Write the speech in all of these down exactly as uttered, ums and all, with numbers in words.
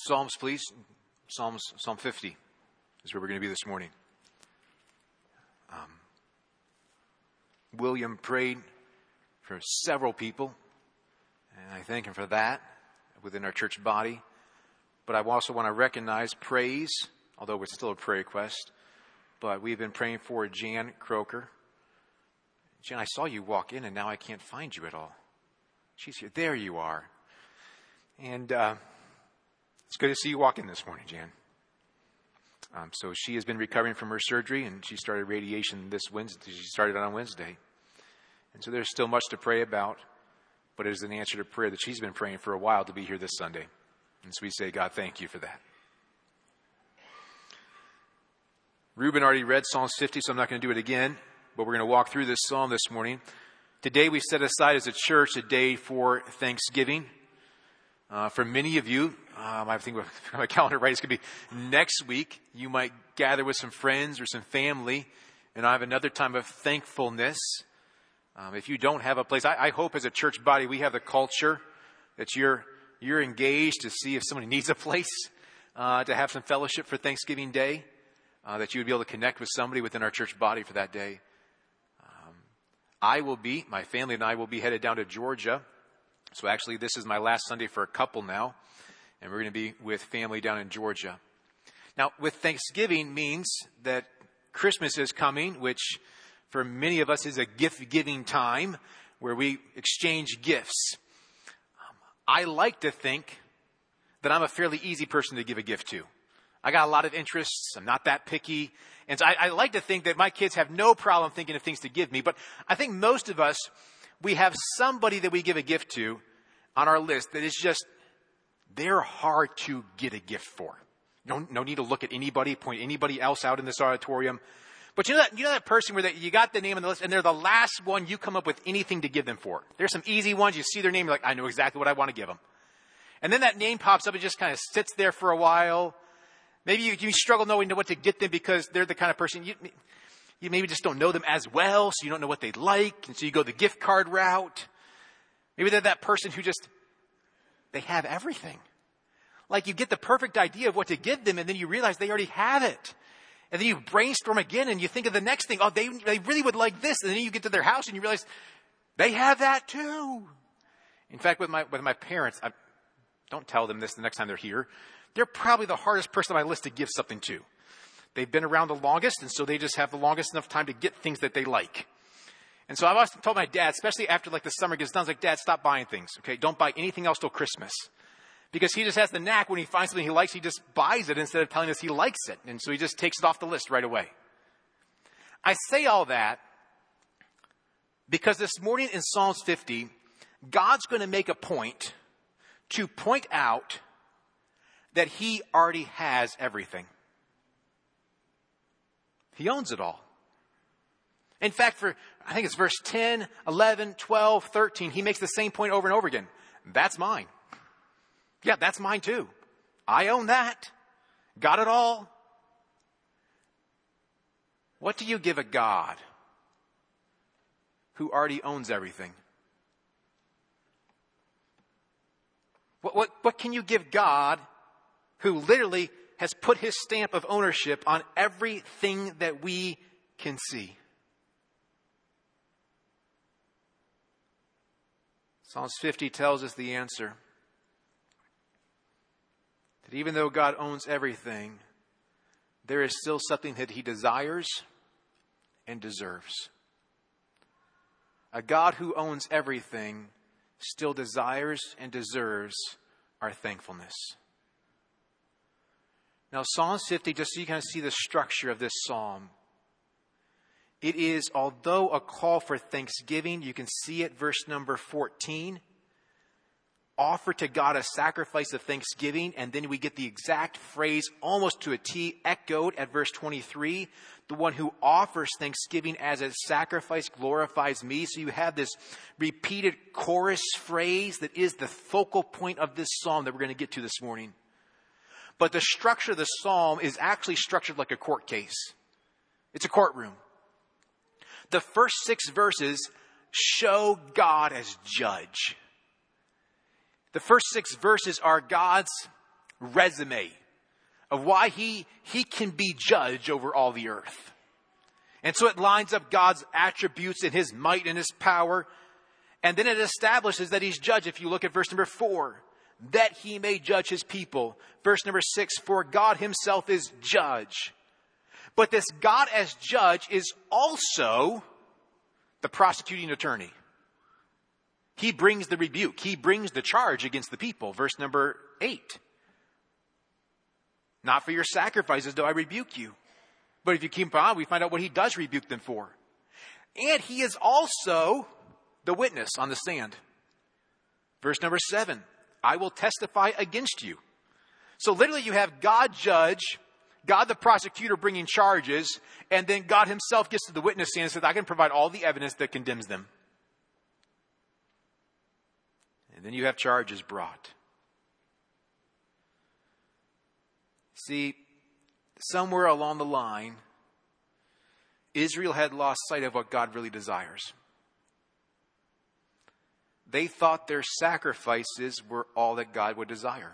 Psalms, please. Psalms, Psalm fifty is where we're going to be this morning. Um, William prayed for several people, and I thank him for that within our church body. But I also want to recognize praise, although it's still a prayer request. But we've been praying for Jan Croker. Jan, I saw you walk in, and now I can't find you at all. She's here. There you are. And uh, it's good to see you walk in this morning, Jan. Um, so she has been recovering from her surgery, and she started radiation this Wednesday. She started on Wednesday. And so there's still much to pray about, but it is an answer to prayer that she's been praying for a while to be here this Sunday. And so we say, God, thank you for that. Reuben already read Psalms fifty, so I'm not going to do it again, but we're going to walk through this psalm this morning. Today we set aside as a church a day for Thanksgiving. Uh, for many of you, um, I think my calendar right, it's going to be next week. You might gather with some friends or some family, and I have another time of thankfulness. Um, if you don't have a place, I, I hope as a church body we have the culture that you're you're engaged to see if somebody needs a place uh, to have some fellowship for Thanksgiving Day, uh, that you would be able to connect with somebody within our church body for that day. Um, I will be, my family and I will be headed down to Georgia. So actually this is my last Sunday for a couple now, and we're going to be with family down in Georgia. Now, with Thanksgiving means that Christmas is coming, which for many of us is a gift-giving time where we exchange gifts. Um, I like to think that I'm a fairly easy person to give a gift to. I got a lot of interests. I'm not that picky. And so I, I like to think that my kids have no problem thinking of things to give me. But I think most of us, we have somebody that we give a gift to on our list that is just, they're hard to get a gift for. No, no need to look at anybody, point anybody else out in this auditorium. But you know that, you know that person where that you got the name on the list and they're the last one you come up with anything to give them for. There's some easy ones. You see their name, you're like, I know exactly what I want to give them. And then that name pops up and just kind of sits there for a while. Maybe you, you struggle knowing what to get them because they're the kind of person, you, you maybe just don't know them as well, so you don't know what they like. And so you go the gift card route. Maybe they're that person who just, they have everything. Like you get the perfect idea of what to give them and then you realize they already have it. And then you brainstorm again and you think of the next thing. Oh, they, they really would like this. And then you get to their house and you realize they have that too. In fact, with my, with my parents, I don't tell them this the next time they're here. They're probably the hardest person on my list to give something to. They've been around the longest, and so they just have the longest enough time to get things that they like. And so I've always told my dad, especially after like the summer gets done, I was like, Dad, stop buying things, okay? Don't buy anything else till Christmas. Because he just has the knack when he finds something he likes, he just buys it instead of telling us he likes it. And so he just takes it off the list right away. I say all that because this morning in Psalms fifty, God's going to make a point to point out that he already has everything. He owns it all. In fact, for, I think it's verse ten, eleven, twelve, thirteen, he makes the same point over and over again. That's mine. Yeah, that's mine too. I own that. Got it all. What do you give a God who already owns everything? What, what, what can you give God who literally has put his stamp of ownership on everything that we can see? Psalms fifty tells us the answer. That even though God owns everything, there is still something that he desires and deserves. A God who owns everything still desires and deserves our thankfulness. Now, Psalms fifty, just so you kind of see the structure of this psalm, it is, although a call for thanksgiving, you can see it, verse number fourteen, offer to God a sacrifice of thanksgiving, and then we get the exact phrase almost to a T echoed at verse twenty-three. The one who offers thanksgiving as a sacrifice glorifies me. So you have this repeated chorus phrase that is the focal point of this psalm that we're going to get to this morning. But the structure of the psalm is actually structured like a court case. It's a courtroom. The first six verses show God as judge. The first six verses are God's resume of why he, he can be judge over all the earth. And so it lines up God's attributes and his might and his power. And then it establishes that he's judge. If you look at verse number four, that he may judge his people. Verse number six, for God himself is judge. But this God as judge is also the prosecuting attorney. He brings the rebuke. He brings the charge against the people. Verse number eight. Not for your sacrifices do I rebuke you. But if you keep on, we find out what he does rebuke them for. And he is also the witness on the stand. Verse number seven. I will testify against you. So literally you have God judge, God the prosecutor bringing charges, and then God himself gets to the witness stand and says, I can provide all the evidence that condemns them. And then you have charges brought. See, somewhere along the line, Israel had lost sight of what God really desires. They thought their sacrifices were all that God would desire.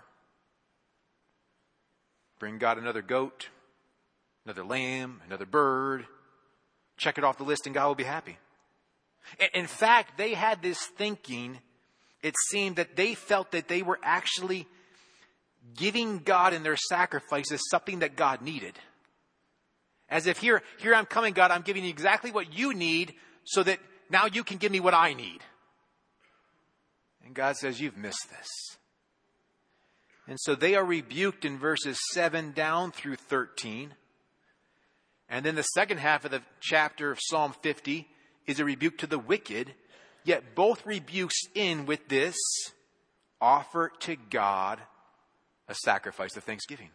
Bring God another goat, another lamb, another bird. Check it off the list and God will be happy. In fact, they had this thinking, it seemed that they felt that they were actually giving God in their sacrifices something that God needed. As if here, here I'm coming, God, I'm giving you exactly what you need so that now you can give me what I need. And God says, you've missed this. And so they are rebuked in verses seven down through thirteen. And then the second half of the chapter of Psalm fifty is a rebuke to the wicked. Yet both rebukes end with this: offer to God a sacrifice of thanksgiving.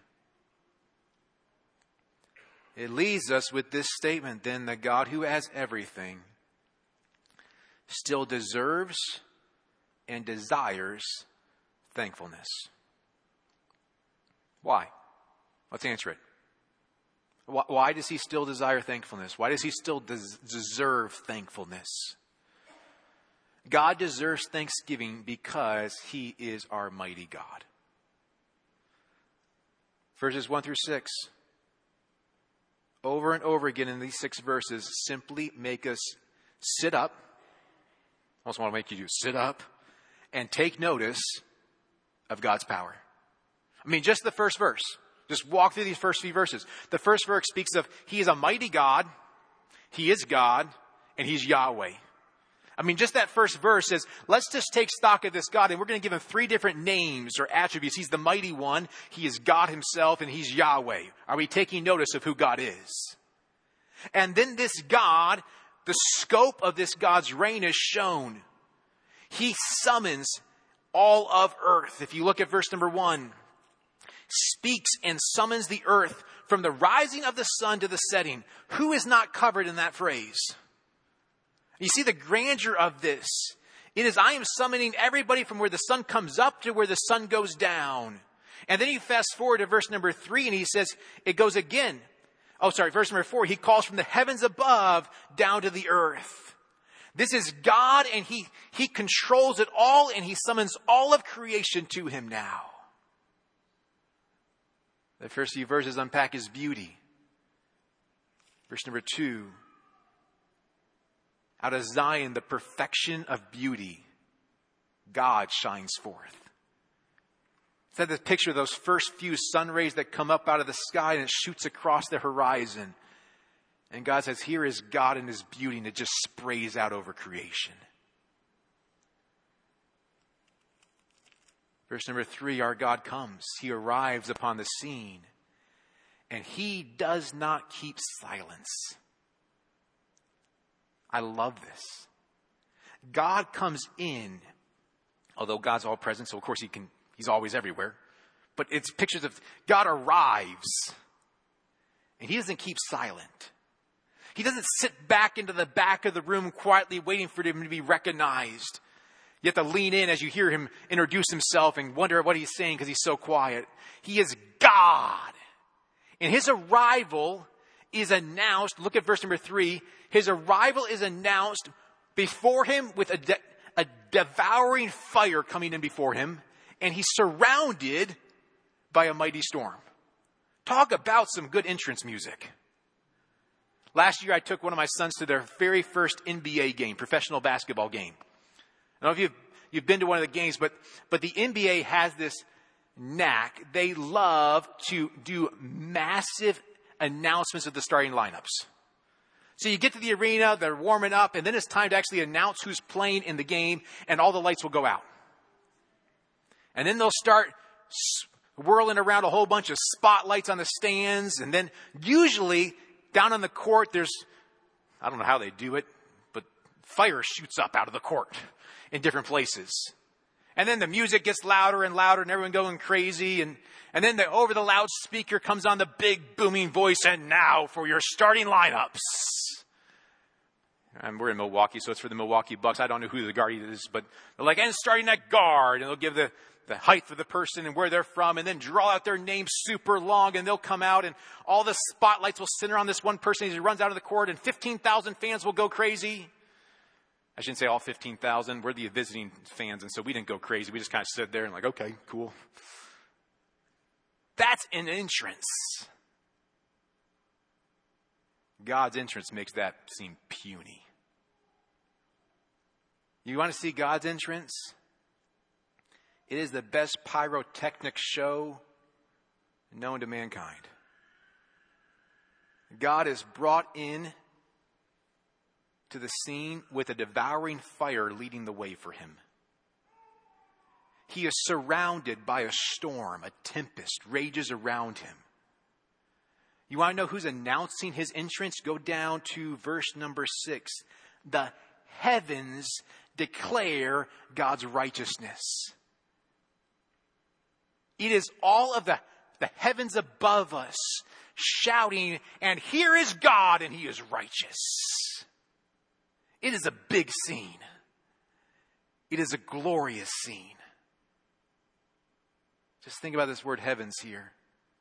It leaves us with this statement then, that God who has everything still deserves and desires thankfulness. Why? Let's answer it. Why does he still desire thankfulness? Why does he still des- deserve thankfulness? God deserves thanksgiving because he is our mighty God. Verses one through six. Over and over again in these six verses simply make us sit up. I also want to make you do sit up and take notice of God's power. I mean, just the first verse. Just walk through these first few verses. The first verse speaks of he is a mighty God, he is God, and he's Yahweh. I mean, just that first verse says, let's just take stock of this God, and we're going to give him three different names or attributes. He's the mighty one, he is God himself, and he's Yahweh. Are we taking notice of who God is? And then this God, the scope of this God's reign is shown. He summons all of earth. If you look at verse number one, speaks and summons the earth from the rising of the sun to the setting. Who is not covered in that phrase? You see the grandeur of this. It is, I am summoning everybody from where the sun comes up to where the sun goes down. And then you fast forward to verse number three and he says, it goes again. Oh, sorry, verse number four. He calls from the heavens above down to the earth. This is God, and he, he controls it all, and he summons all of creation to him now. The first few verses unpack his beauty. Verse number two. Out of Zion, the perfection of beauty, God shines forth. It's like the picture of those first few sun rays that come up out of the sky and it shoots across the horizon. And God says, here is God in his beauty, and it just sprays out over creation. Verse number three, our God comes. He arrives upon the scene, and he does not keep silence. I love this. God comes in, although God's all present, so of course he can, he's always everywhere. But it's pictures of God arrives, and he doesn't keep silent. He doesn't sit back into the back of the room quietly waiting for him to be recognized. You have to lean in as you hear him introduce himself and wonder what he's saying because he's so quiet. He is God. And his arrival is announced. Look at verse number three. His arrival is announced before him with a, de- a devouring fire coming in before him. And he's surrounded by a mighty storm. Talk about some good entrance music. Last year, I took one of my sons to their very first N B A game, professional basketball game. I don't know if you've, you've been to one of the games, but, but the N B A has this knack. They love to do massive announcements of the starting lineups. So you get to the arena, they're warming up, and then it's time to actually announce who's playing in the game, and all the lights will go out. And then they'll start whirling around a whole bunch of spotlights on the stands, and then usually down on the court, there's, I don't know how they do it, but fire shoots up out of the court in different places. And then the music gets louder and louder and everyone going crazy. And, and then the, over the loudspeaker comes on the big booming voice, and now for your starting lineups. And we're in Milwaukee, so it's for the Milwaukee Bucks. I don't know who the guard is, but they're like, and starting at guard. And they'll give the, the height of the person and where they're from, and then draw out their name super long, and they'll come out, and all the spotlights will center on this one person as he runs out of the court, and fifteen thousand fans will go crazy. I shouldn't say all fifteen thousand. We're the visiting fans, and so we didn't go crazy. We just kind of stood there and like, okay, cool. That's an entrance. God's entrance makes that seem puny. You want to see God's entrance? It is the best pyrotechnic show known to mankind. God is brought in to the scene with a devouring fire leading the way for him. He is surrounded by a storm, a tempest rages around him. You want to know who's announcing his entrance? Go down to verse number six. The heavens declare God's righteousness. It is all of the, the heavens above us shouting, and here is God, and he is righteous. It is a big scene. It is a glorious scene. Just think about this word heavens here.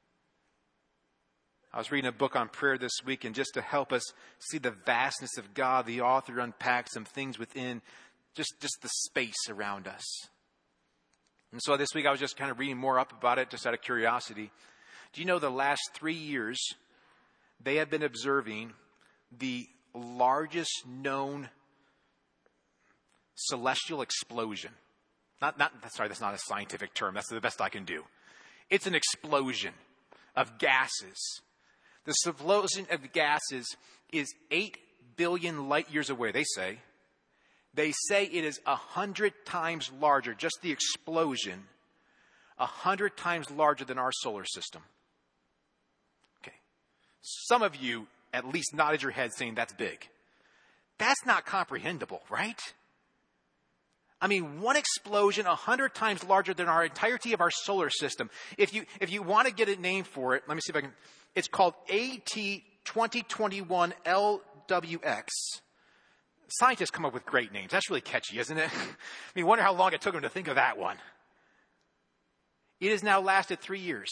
I was reading a book on prayer this week, and just to help us see the vastness of God, the author unpacked some things within just, just the space around us. And so this week I was just kind of reading more up about it, just out of curiosity. Do you know the last three years, they have been observing the largest known celestial explosion. Not, not, sorry, that's not a scientific term. That's the best I can do. It's an explosion of gases. The explosion of gases is eight billion light years away, they say. They say it is a hundred times larger, just the explosion, a hundred times larger than our solar system. Okay. Some of you at least nodded your head saying that's big. That's not comprehensible, right? I mean, one explosion a hundred times larger than our entirety of our solar system. If you, if you want to get a name for it, let me see if I can. It's called A T twenty twenty-one L W X. Scientists come up with great names. That's really catchy, isn't it? I mean, wonder how long it took them to think of that one. It has now lasted three years.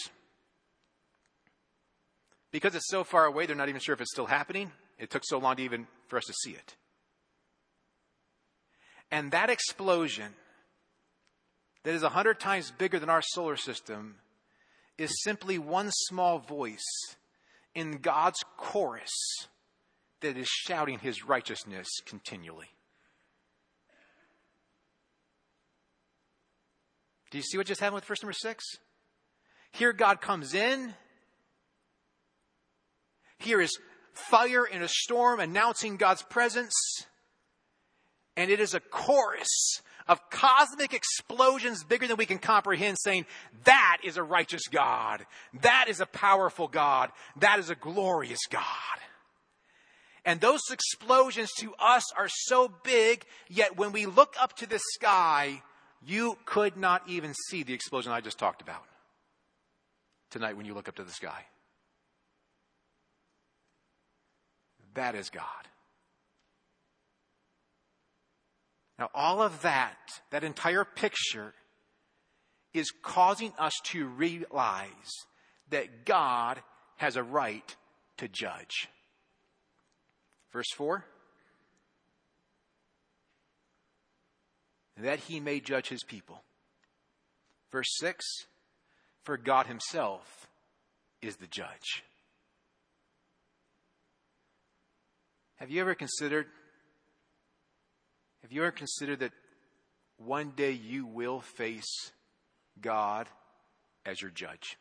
Because it's so far away, they're not even sure if it's still happening. It took so long to even for us to see it. And that explosion that is a hundred times bigger than our solar system is simply one small voice in God's chorus that is shouting his righteousness continually. Do you see what just happened with verse number six? Here God comes in. Here is fire in a storm announcing God's presence. And it is a chorus of cosmic explosions bigger than we can comprehend, saying, that is a righteous God. That is a powerful God. That is a glorious God. And those explosions to us are so big, yet when we look up to the sky, you could not even see the explosion I just talked about tonight when you look up to the sky. That is God. Now, all of that, that entire picture, is causing us to realize that God has a right to judge. Verse four. That he may judge his people. Verse six. for God himself is the judge. Have you ever considered, have you ever considered that one day you will face God as your judge?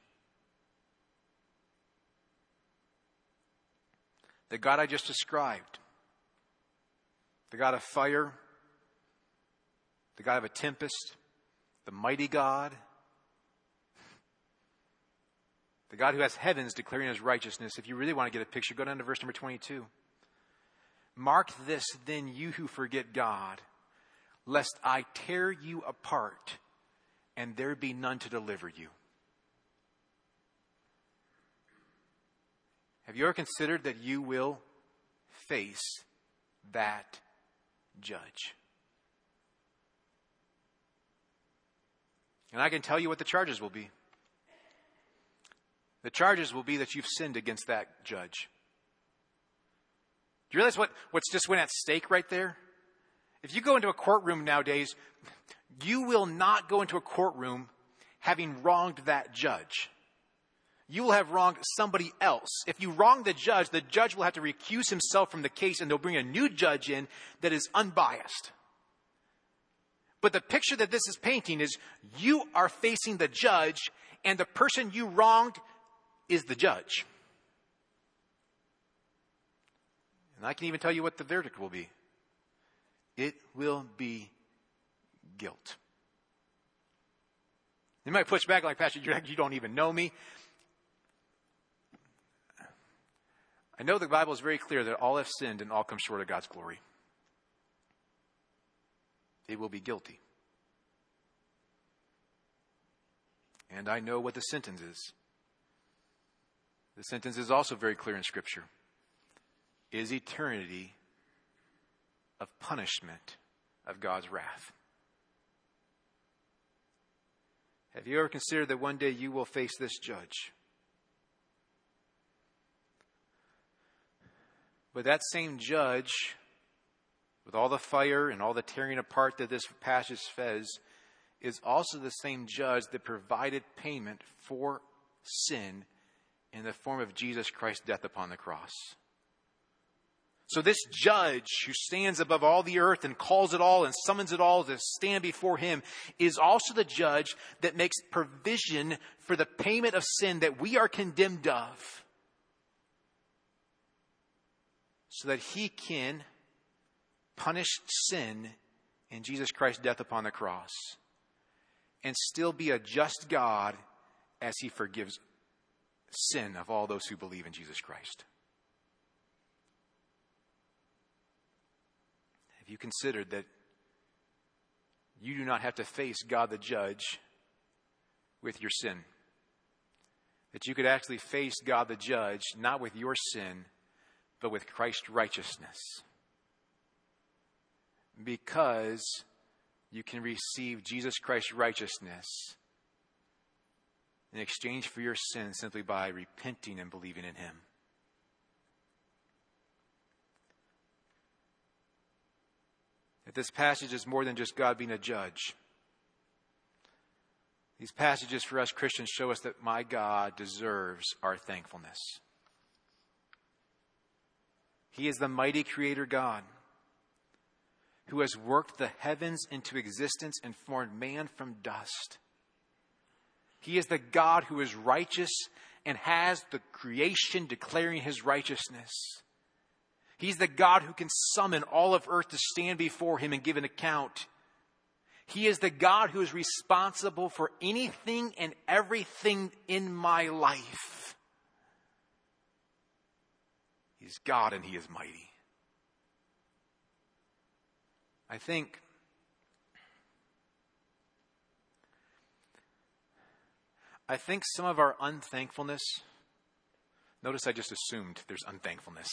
The God I just described, the God of fire, the God of a tempest, the mighty God, the God who has heavens declaring his righteousness. If you really want to get a picture, go down to verse number twenty-two. Mark this, then, you who forget God, lest I tear you apart and there be none to deliver you. Have you ever considered that you will face that judge? And I can tell you what the charges will be. The charges will be that you've sinned against that judge. Do you realize what, what's just went at stake right there? If you go into a courtroom nowadays, you will not go into a courtroom having wronged that judge. You will have wronged somebody else. If you wrong the judge, the judge will have to recuse himself from the case and they'll bring a new judge in that is unbiased. But the picture that this is painting is you are facing the judge and the person you wronged is the judge. And I can even tell you what the verdict will be. It will be guilt. You might push back like, Pastor, you don't even know me. I know the Bible is very clear that all have sinned and all come short of God's glory. They will be guilty. And I know what the sentence is. The sentence is also very clear in Scripture. Is eternity of punishment of God's wrath. Have you ever considered that one day you will face this judge? But that same judge, with all the fire and all the tearing apart that this passage says, is also the same judge that provided payment for sin in the form of Jesus Christ's death upon the cross. So this judge who stands above all the earth and calls it all and summons it all to stand before him is also the judge that makes provision for the payment of sin that we are condemned of, so that he can punish sin in Jesus Christ's death upon the cross and still be a just God as he forgives sin of all those who believe in Jesus Christ. Have you considered that you do not have to face God the judge with your sin? That you could actually face God the judge not with your sin, but with Christ's righteousness. Because you can receive Jesus Christ's righteousness in exchange for your sin simply by repenting and believing in him. That this passage is more than just God being a judge. These passages for us Christians show us that my God deserves our thankfulness. He is the mighty creator God who has worked the heavens into existence and formed man from dust. He is the God who is righteous and has the creation declaring his righteousness. He's the God who can summon all of earth to stand before him and give an account. He is the God who is responsible for anything and everything in my life. He's God and he is mighty. I think I think some of our unthankfulness, notice I just assumed there's unthankfulness.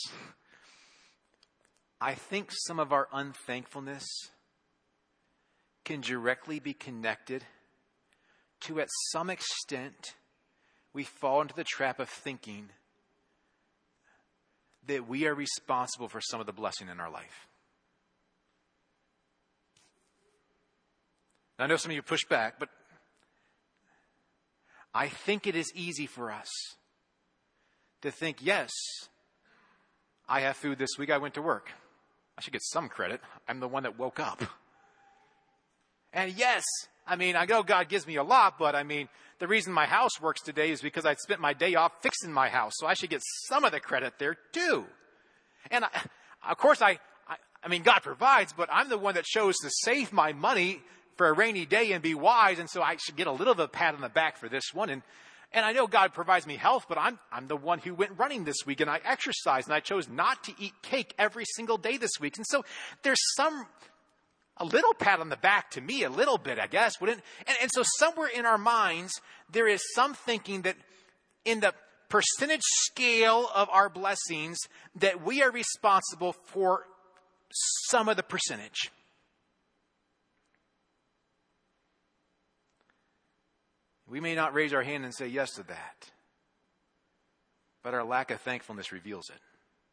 I think some of our unthankfulness can directly be connected to, at some extent, we fall into the trap of thinking that we are responsible for some of the blessing in our life. Now, I know some of you push back, but I think it is easy for us to think, yes, I have food this week. I went to work. I should get some credit. I'm the one that woke up. And yes, I mean, I know God gives me a lot, but I mean, the reason my house works today is because I spent my day off fixing my house. So I should get some of the credit there too. And I, of course, I, I, I mean, God provides, but I'm the one that chose to save my money for a rainy day and be wise. And so I should get a little of a pat on the back for this one. And, and I know God provides me health, but I'm, I'm the one who went running this week and I exercised and I chose not to eat cake every single day this week. And so there's some, a little pat on the back to me, a little bit, I guess, wouldn't? And, and so somewhere in our minds, there is some thinking that in the percentage scale of our blessings, that we are responsible for some of the percentage. We may not raise our hand and say yes to that, but our lack of thankfulness reveals it.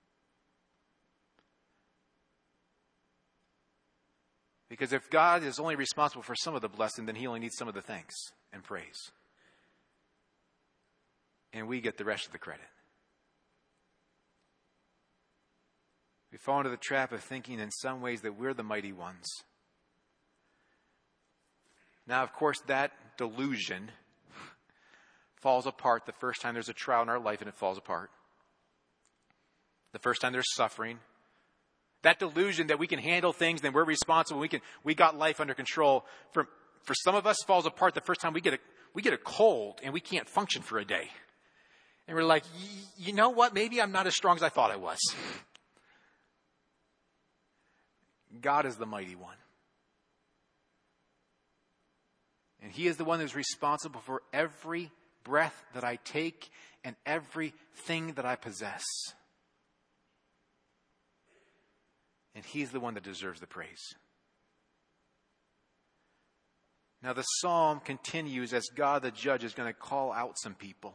Because if God is only responsible for some of the blessing, then he only needs some of the thanks and praise. And we get the rest of the credit. We fall into the trap of thinking in some ways that we're the mighty ones. Now, of course, that delusion falls apart the first time there's a trial in our life and it falls apart. The first time there's suffering. That delusion that we can handle things, then we're responsible, we can we got life under control. For for some of us falls apart the first time we get a we get a cold and we can't function for a day. And we're like, you know what? Maybe I'm not as strong as I thought I was. God is the mighty one. And he is the one who's responsible for every breath that I take and everything that I possess. And he's the one that deserves the praise. Now the psalm continues as God the judge is going to call out some people.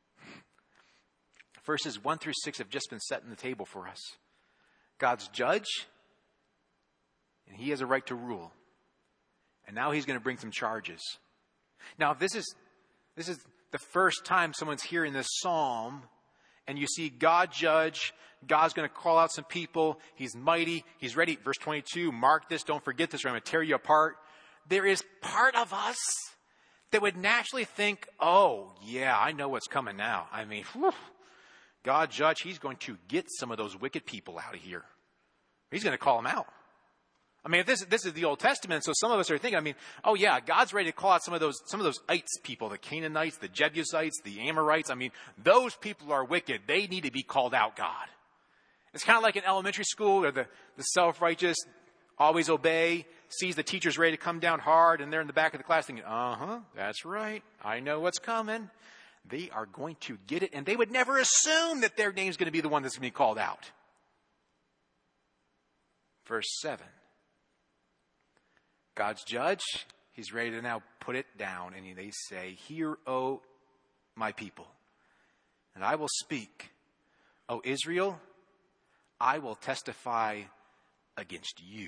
Verses one through six have just been set in the table for us. God's judge, and he has a right to rule. And now he's going to bring some charges. Now, if this is this is the first time someone's hearing this psalm, and you see God judge, God's going to call out some people. He's mighty. He's ready. Verse twenty-two, mark this. Don't forget this or I'm going to tear you apart. There is part of us that would naturally think, oh, yeah, I know what's coming now. I mean, whew, God judge, he's going to get some of those wicked people out of here. He's going to call them out. I mean, if this, this is the Old Testament, so some of us are thinking, I mean, oh yeah, God's ready to call out some of those, some of those ites people, the Canaanites, the Jebusites, the Amorites. I mean, those people are wicked. They need to be called out, God. It's kind of like in elementary school where the, the self-righteous always obey, sees the teacher's ready to come down hard, and they're in the back of the class thinking, uh-huh, that's right. I know what's coming. They are going to get it, and they would never assume that their name's going to be the one that's going to be called out. Verse seven. God's judge, he's ready to now put it down. And they say, hear, O my people, and I will speak. O Israel, I will testify against you.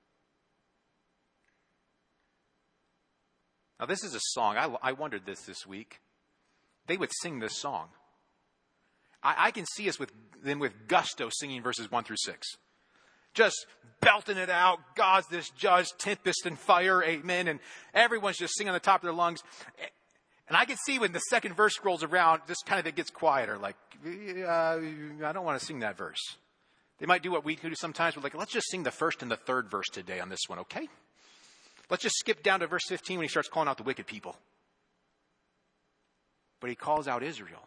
Now this is a song. I, I wondered this this week. They would sing this song. I, I can see us with them with gusto singing verses one through six. Just belting it out. God's this judge, tempest and fire, amen. And everyone's just singing on the top of their lungs. And I can see when the second verse rolls around, this kind of it gets quieter. Like, uh, I don't want to sing that verse. They might do what we do sometimes. We're like, let's just sing the first and the third verse today on this one, okay? Let's just skip down to verse fifteen when he starts calling out the wicked people. But he calls out Israel.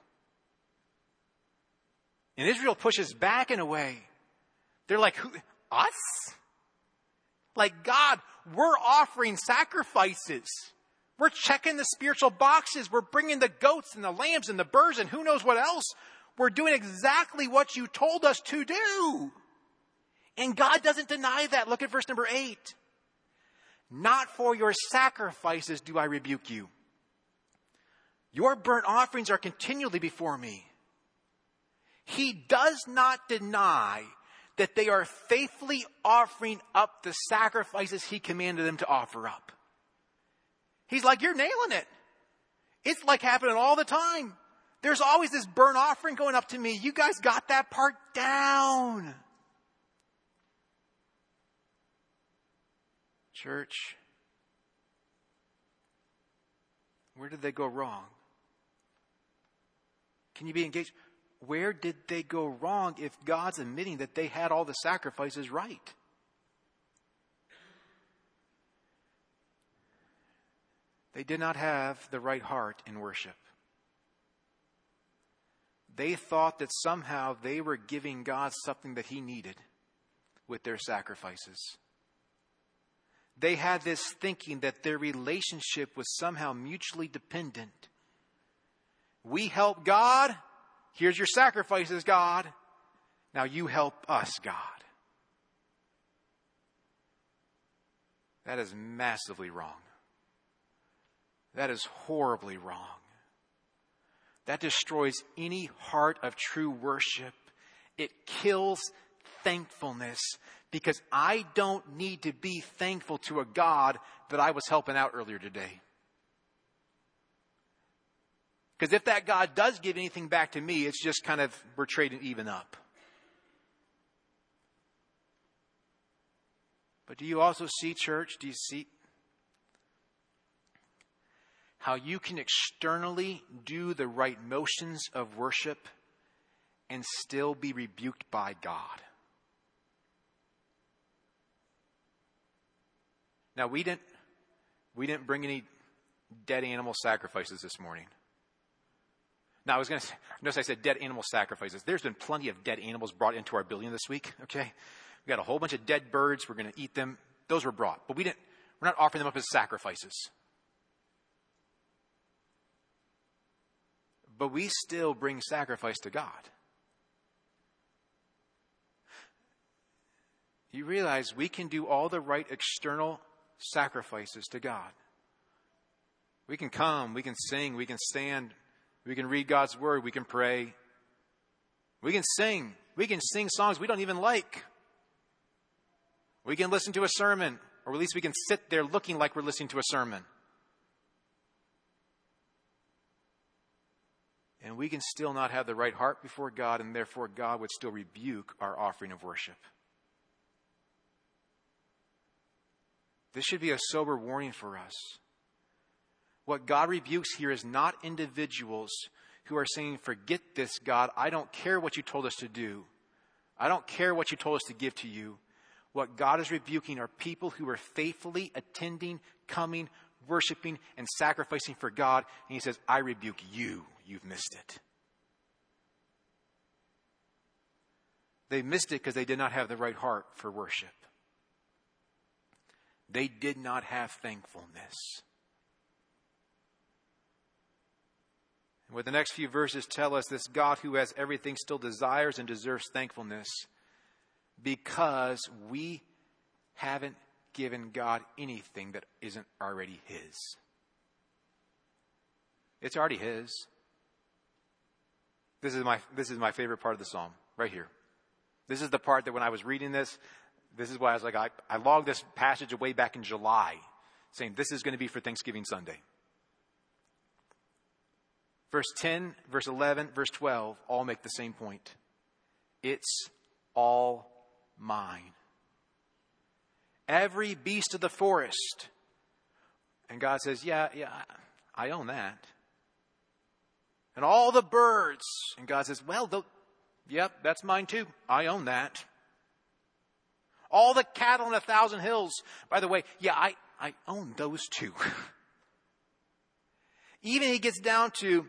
And Israel pushes back in a way. They're like, who, us? Like, God, we're offering sacrifices. We're checking the spiritual boxes. We're bringing the goats and the lambs and the birds and who knows what else. We're doing exactly what you told us to do. And God doesn't deny that. Look at verse number eight. Not for your sacrifices do I rebuke you. Your burnt offerings are continually before me. He does not deny that they are faithfully offering up the sacrifices he commanded them to offer up. He's like, you're nailing it. It's like happening all the time. There's always this burnt offering going up to me. You guys got that part down. Church, where did they go wrong? Can you be engaged? Where did they go wrong if God's admitting that they had all the sacrifices right? They did not have the right heart in worship. They thought that somehow they were giving God something that he needed with their sacrifices. They had this thinking that their relationship was somehow mutually dependent. We help God. Here's your sacrifices, God. Now you help us, God. That is massively wrong. That is horribly wrong. That destroys any heart of true worship. It kills thankfulness, because I don't need to be thankful to a God that I was helping out earlier today. Because if that God does give anything back to me, it's just kind of, we're trading even up. But do you also see, church, do you see how you can externally do the right motions of worship and still be rebuked by God? Now, we didn't, we didn't bring any dead animal sacrifices this morning. Now, I was going to notice I said dead animal sacrifices. There's been plenty of dead animals brought into our building this week, okay? We got a whole bunch of dead birds. We're going to eat them. Those were brought. But we didn't, we're not offering them up as sacrifices. But we still bring sacrifice to God. You realize we can do all the right external sacrifices to God. We can come, we can sing, we can stand, we can read God's word, we can pray. We can sing. We can sing songs we don't even like. We can listen to a sermon, or at least we can sit there looking like we're listening to a sermon. And we can still not have the right heart before God, and therefore God would still rebuke our offering of worship. This should be a sober warning for us. What God rebukes here is not individuals who are saying, forget this, God. I don't care what you told us to do. I don't care what you told us to give to you. What God is rebuking are people who are faithfully attending, coming, worshiping, and sacrificing for God. And he says, I rebuke you. You've missed it. They missed it because they did not have the right heart for worship. They did not have thankfulness. And what the next few verses tell us, this God who has everything still desires and deserves thankfulness because we haven't given God anything that isn't already his. It's already his. This is my this is my favorite part of the psalm, right here. This is the part that when I was reading this, this is why I was like, I, I logged this passage away back in July, saying this is going to be for Thanksgiving Sunday. Verse ten, verse eleven, verse twelve all make the same point. It's all mine. Every beast of the forest. And God says, yeah, yeah, I own that. And all the birds. And God says, well, the, yep, that's mine too. I own that. All the cattle on a thousand hills. By the way, yeah, I, I own those too. Even he gets down to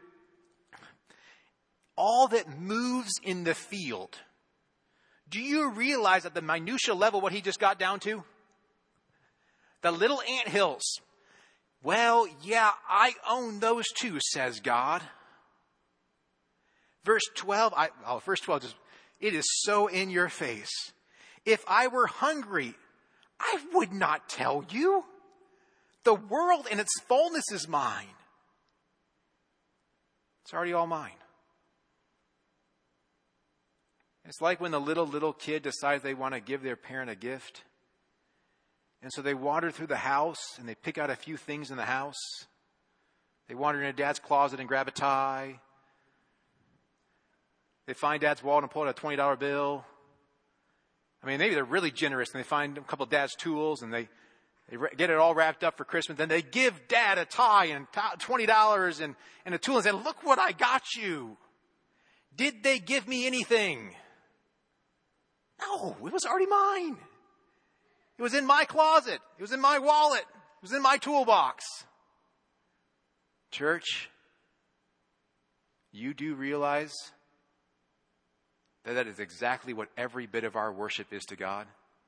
all that moves in the field. Do you realize at the minutia level what he just got down to? The little anthills. Well, yeah, I own those too, says God. Verse twelve, I, oh, verse twelve, just, it is so in your face. If I were hungry, I would not tell you. The world and its fullness is mine. It's already all mine. It's like when the little, little kid decides they want to give their parent a gift. And so they wander through the house and they pick out a few things in the house. They wander into dad's closet and grab a tie. They find dad's wallet and pull out a twenty dollar bill. I mean, maybe they're really generous and they find a couple of dad's tools and they, they get it all wrapped up for Christmas. Then they give dad a tie and twenty dollars and, and a tool and say, look what I got you. Did they give me anything? No, it was already mine. It was in my closet. It was in my wallet. It was in my toolbox. Church, you do realize that that is exactly what every bit of our worship is to God?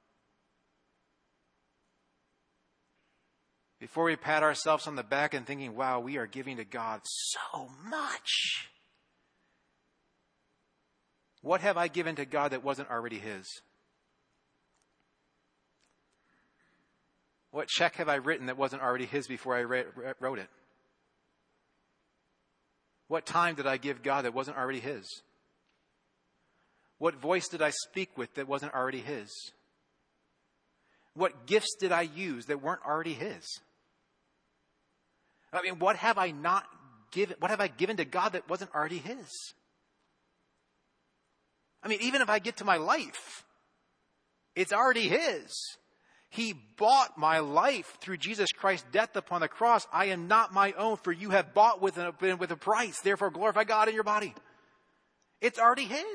Before we pat ourselves on the back and thinking, wow, we are giving to God so much. What have I given to God that wasn't already His? What check have I written that wasn't already His before I wrote it? What time did I give God that wasn't already His? What voice did I speak with that wasn't already His? What gifts did I use that weren't already His? I mean, what have I not given? What have I given to God that wasn't already His? I mean, even if I get to my life, it's already His. He bought my life through Jesus Christ's death upon the cross. I am not my own, for you have bought with a, with a price. Therefore, glorify God in your body. It's already His.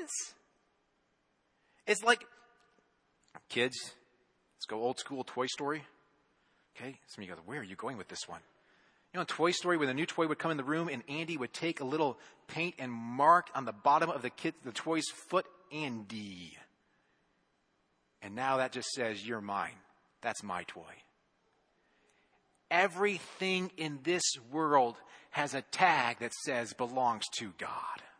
It's like, kids, let's go old school Toy Story. Okay, some of you go, where are you going with this one? You know, in Toy Story, when the new toy would come in the room and Andy would take a little paint and mark on the bottom of the kid, the toy's foot, Andy. And now that just says, you're mine. That's my toy. Everything in this world has a tag that says belongs to God.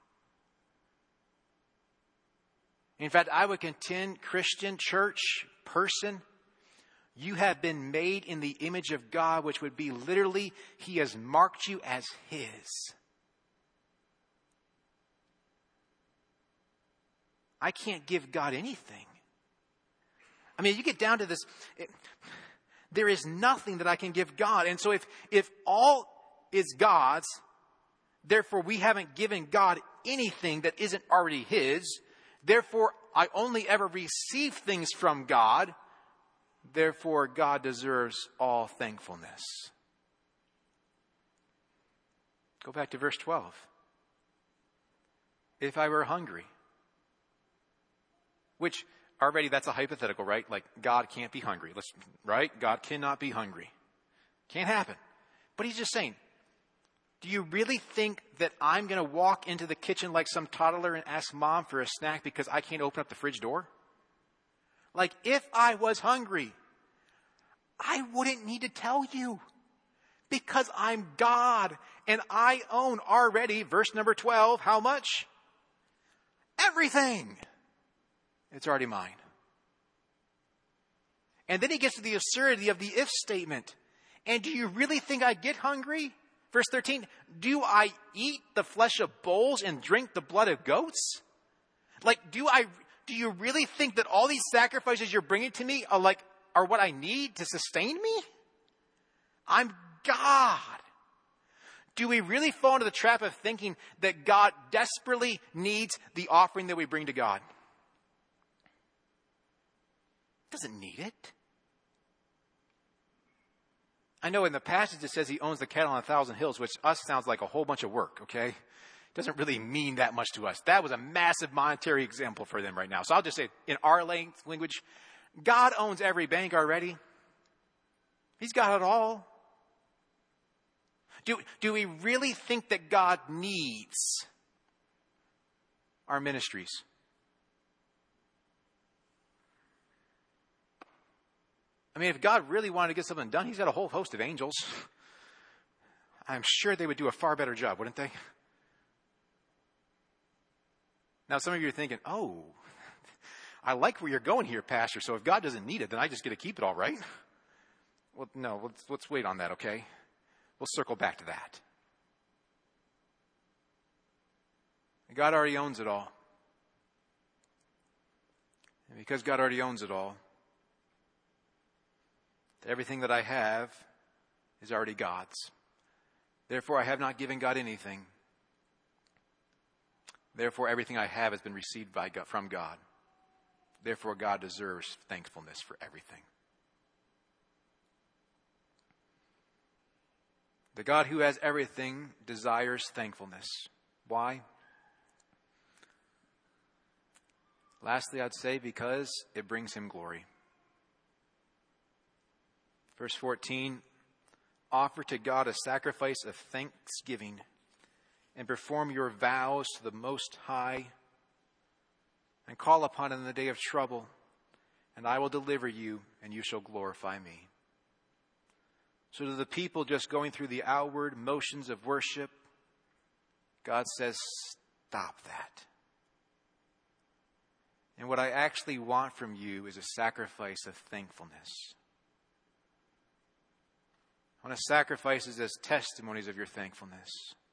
In fact, I would contend, Christian, church, person, you have been made in the image of God, which would be literally, He has marked you as His. I can't give God anything. I mean, you get down to this, it, there is nothing that I can give God. And so if, if all is God's, therefore we haven't given God anything that isn't already His. Therefore, I only ever receive things from God. Therefore, God deserves all thankfulness. Go back to verse twelve. If I were hungry, which already that's a hypothetical, right? Like God can't be hungry. Let's, right? God cannot be hungry. Can't happen. But He's just saying, do you really think that I'm going to walk into the kitchen like some toddler and ask mom for a snack because I can't open up the fridge door? Like, if I was hungry, I wouldn't need to tell you because I'm God and I own already, verse number twelve, how much? Everything. It's already mine. And then he gets to the absurdity of the if statement. And do you really think I get hungry? Verse thirteen, do I eat the flesh of bulls and drink the blood of goats? Like, do I, do you really think that all these sacrifices you're bringing to me are like, are what I need to sustain me? I'm God. Do we really fall into the trap of thinking that God desperately needs the offering that we bring to God? Doesn't need it. I know in the passage it says He owns the cattle on a thousand hills, which us sounds like a whole bunch of work, okay? Doesn't really mean that much to us. That was a massive monetary example for them right now. So I'll just say, in our language, God owns every bank already. He's got it all. Do, do we really think that God needs our ministries? I mean, if God really wanted to get something done, He's got a whole host of angels. I'm sure they would do a far better job, wouldn't they? Now, some of you are thinking, oh, I like where you're going here, Pastor. So if God doesn't need it, then I just get to keep it all, right? Well, no, let's, let's wait on that, okay? We'll circle back to that. God already owns it all. And because God already owns it all, everything that I have is already God's. Therefore, I have not given God anything. Therefore, everything I have has been received by God, from God. Therefore, God deserves thankfulness for everything. The God who has everything desires thankfulness. Why? Lastly, I'd say because it brings him glory. Verse fourteen, offer to God a sacrifice of thanksgiving and perform your vows to the Most High and call upon him in the day of trouble, and I will deliver you, and you shall glorify me. So to the people just going through the outward motions of worship, God says, stop that. And what I actually want from you is a sacrifice of thankfulness. I want to sacrifices as testimonies of your thankfulness.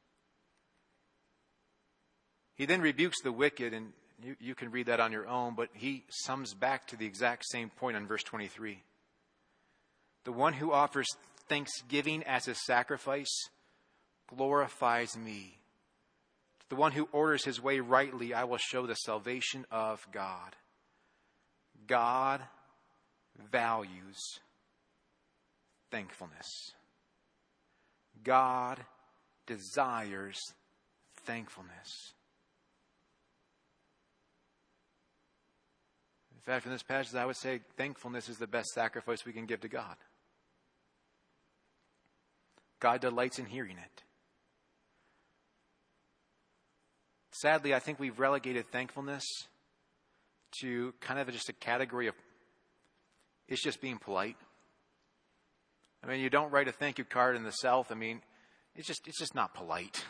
He then rebukes the wicked, and you, you can read that on your own, but he sums back to the exact same point on verse twenty-three. The one who offers thanksgiving as a sacrifice glorifies me. The one who orders his way rightly, I will show the salvation of God. God values thankfulness. God desires thankfulness. In fact, in this passage, I would say thankfulness is the best sacrifice we can give to God. God delights in hearing it. Sadly, I think we've relegated thankfulness to kind of just a category of, it's just being polite. I mean, you don't write a thank you card in the South. I mean, it's just, it's just not polite.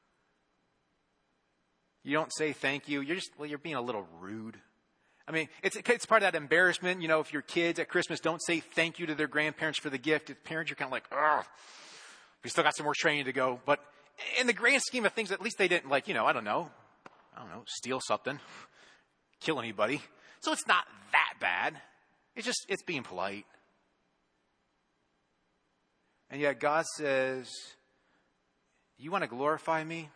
You don't say thank you. You're just, well, you're being a little rude. I mean, it's, it's part of that embarrassment. You know, if your kids at Christmas don't say thank you to their grandparents for the gift, as parents, you're kind of like, ugh, we still got some more training to go. But in the grand scheme of things, at least they didn't, like, you know, I don't know, I don't know, steal something, kill anybody. So it's not that bad. It's just, it's being polite. And yet God says, you want to glorify me?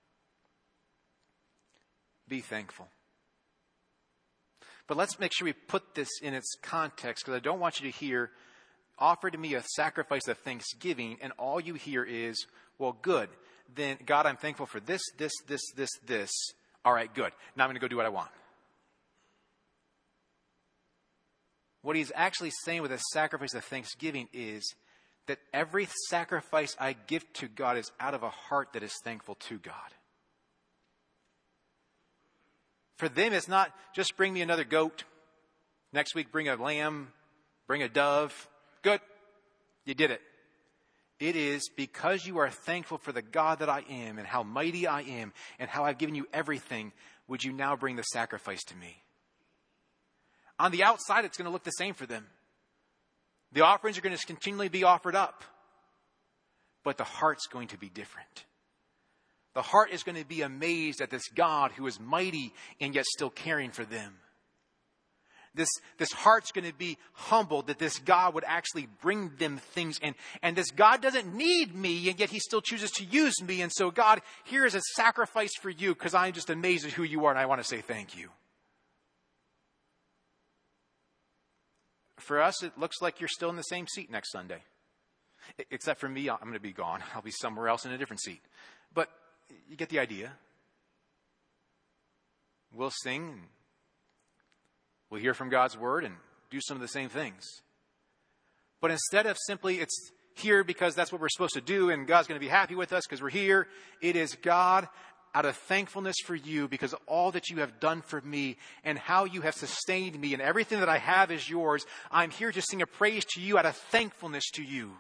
Be thankful. But let's make sure we put this in its context, because I don't want you to hear, offer to me a sacrifice of thanksgiving, and all you hear is, well, good. Then, God, I'm thankful for this, this, this, this, this. All right, good. Now I'm going to go do what I want. What he's actually saying with a sacrifice of thanksgiving is that every sacrifice I give to God is out of a heart that is thankful to God. For them, it's not just bring me another goat. Next week, bring a lamb, bring a dove. Good. You did it. It is because you are thankful for the God that I am and how mighty I am and how I've given you everything, would you now bring the sacrifice to me? On the outside, it's going to look the same for them. The offerings are going to continually be offered up. But the heart's going to be different. The heart is going to be amazed at this God who is mighty and yet still caring for them. This, this heart's going to be humbled that this God would actually bring them things. And, and this God doesn't need me, and yet he still chooses to use me. And so, God, here is a sacrifice for you because I'm just amazed at who you are, and I want to say thank you. For us, it looks like you're still in the same seat next Sunday. Except for me, I'm going to be gone. I'll be somewhere else in a different seat. But you get the idea. We'll sing. We'll hear from God's word and do some of the same things. But instead of simply it's here because that's what we're supposed to do and God's going to be happy with us because we're here, it is God out of thankfulness for you because of all that you have done for me and how you have sustained me and everything that I have is yours. I'm here to sing a praise to you out of thankfulness to you.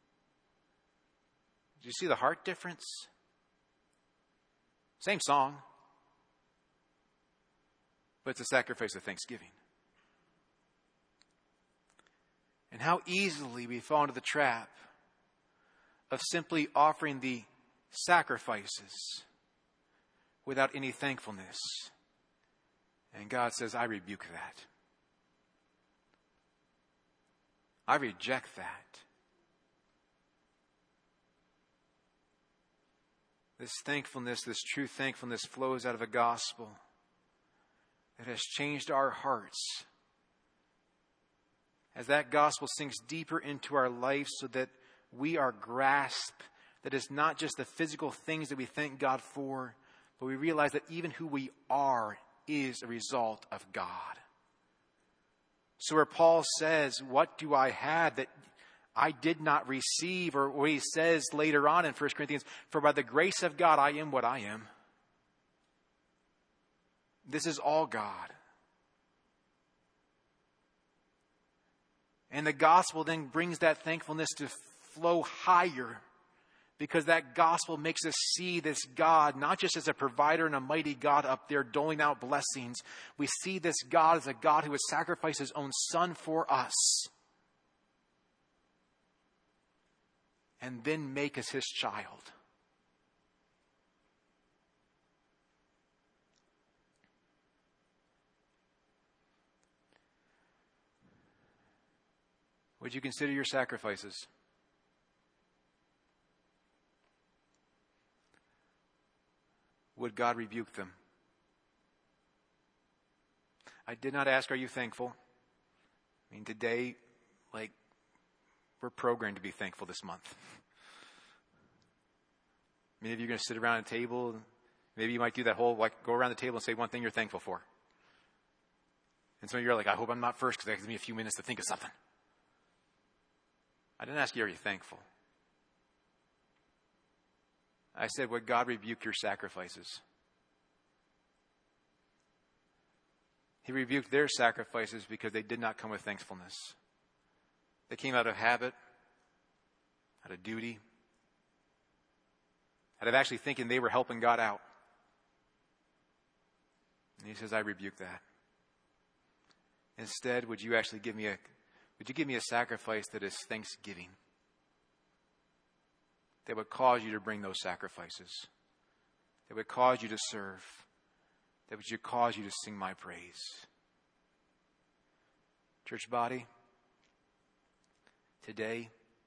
Do you see the heart difference? Same song, but it's a sacrifice of thanksgiving. And how easily we fall into the trap of simply offering the sacrifices without any thankfulness. And God says, I rebuke that. I reject that. This thankfulness, this true thankfulness flows out of a gospel that has changed our hearts. As that gospel sinks deeper into our life so that we are grasped, that it's not just the physical things that we thank God for, but we realize that even who we are is a result of God. So where Paul says, what do I have that I did not receive? Or what he says later on in First Corinthians, for by the grace of God I am what I am. This is all God. And the gospel then brings that thankfulness to flow higher, because that gospel makes us see this God not just as a provider and a mighty God up there doling out blessings. We see this God as a God who has sacrificed his own son for us and then make us his child. Would you consider your sacrifices? Would God rebuke them? I did not ask, are you thankful? I mean, today, like, we're programmed to be thankful this month. Many of you are going to sit around a table. Maybe you might do that whole, like, go around the table and say one thing you're thankful for. And some of you are like, I hope I'm not first because that gives me a few minutes to think of something. I didn't ask you, are you thankful? I said, would God rebuke your sacrifices? He rebuked their sacrifices because they did not come with thankfulness. They came out of habit, out of duty, out of actually thinking they were helping God out. And he says, I rebuke that. Instead, would you actually give me a, would you give me a sacrifice that is thanksgiving? That would cause you to bring those sacrifices. That would cause you to serve. That would cause you to sing my praise. Church body, today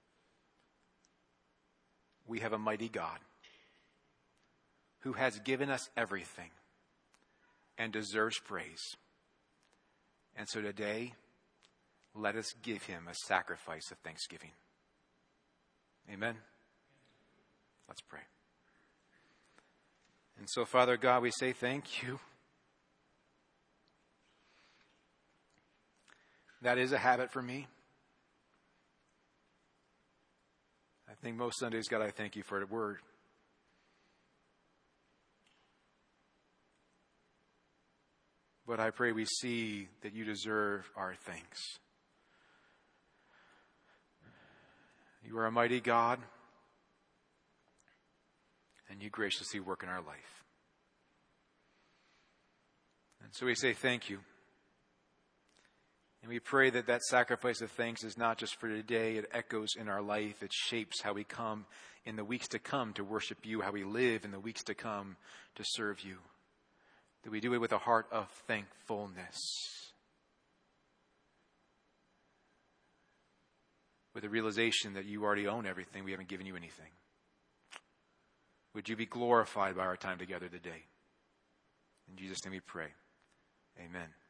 we have a mighty God who has given us everything and deserves praise. And so today, let us give him a sacrifice of thanksgiving. Amen. Let's pray. And so, Father God, we say thank you. That is a habit for me. I think most Sundays, God, I thank you for the word. But I pray we see that you deserve our thanks. You are a mighty God, and you graciously work in our life. And so we say thank you. And we pray that that sacrifice of thanks is not just for today. It echoes in our life. It shapes how we come in the weeks to come to worship you, how we live in the weeks to come to serve you. That we do it with a heart of thankfulness. With the realization that you already own everything. We haven't given you anything. Would you be glorified by our time together today? In Jesus' name we pray. Amen.